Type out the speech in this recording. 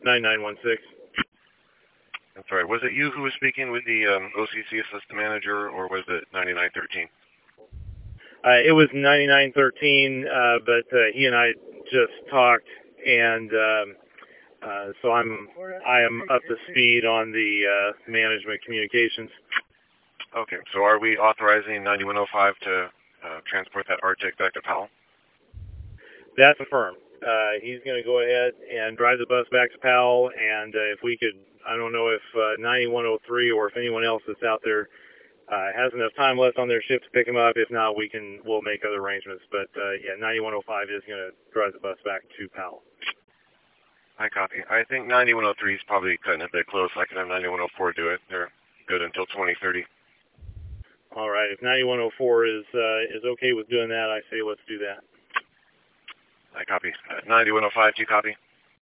9916. That's right. Was it you who was speaking with the OCC assistant manager, or was it 9913? It was 9913, but he and I just talked, and so I am up to speed on the management communications. Okay, so are we authorizing 9105 to transport that Arctic back to Powell? That's affirmed. He's going to go ahead and drive the bus back to Powell, and if we could, I don't know if 9103 or if anyone else that's out there has enough time left on their shift to pick him up. If not, we'll make other arrangements. But yeah, 9105 is going to drive the bus back to Powell. I copy. I think 9103 is probably cutting it a bit close. I can have 9104 do it. They're good until 2030. All right. If 9104 is okay with doing that, I say let's do that. I copy. 9105, do you copy?